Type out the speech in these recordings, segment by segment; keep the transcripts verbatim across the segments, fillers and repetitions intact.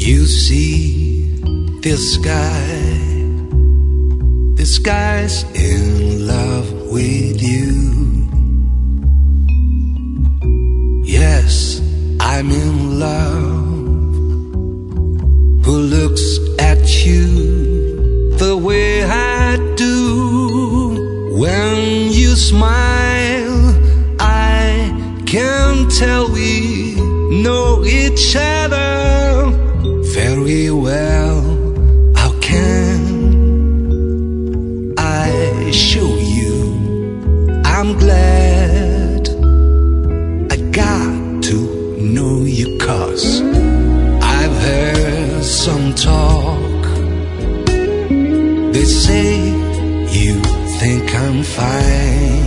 You see this guy, this guy's in love with you. Yes, I'm in love. Who looks at you the way I do? When you smile, I can tell we know each other very well. How can I show you? I'm glad I got to know you, 'cause I've heard some talk. They say you think I'm fine.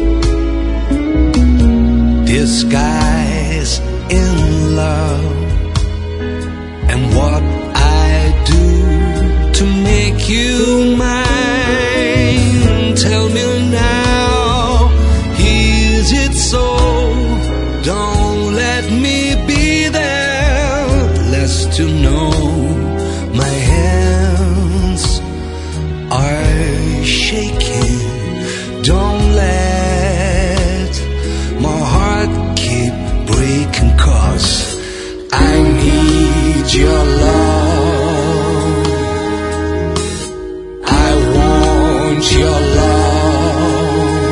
This guy's in love, and what I do to make you mine? Tell me now, is it so? Don't let me be there, less to know. My hands are shaking. Don't let my heart keep breaking, 'cause I need your love. I want your love.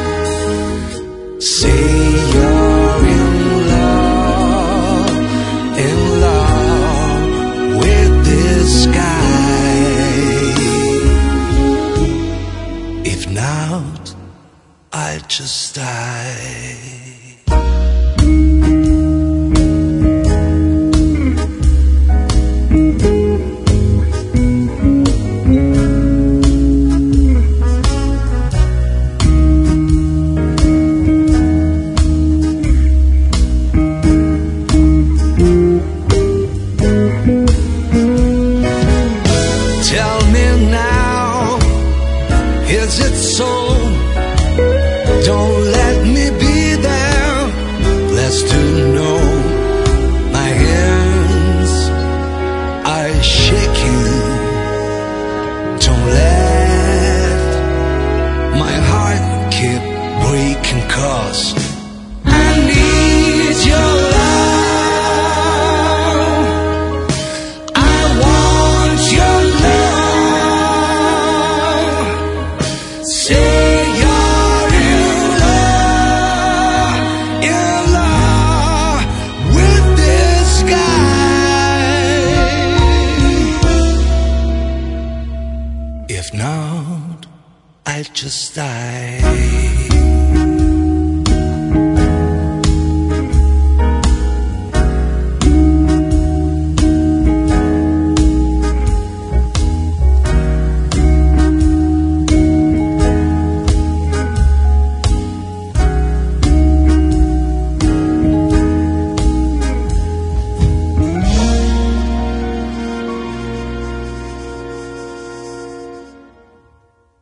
Say you're in love, in love with this guy. If not, I'll just die. Tell me now, is it so? Don't let me be there, blessed to know. My hands are shaking. Don't let my heart keep breaking, 'cause I need your love. I want your love. Say you're in love, in love with this guy. If not, I'll just die.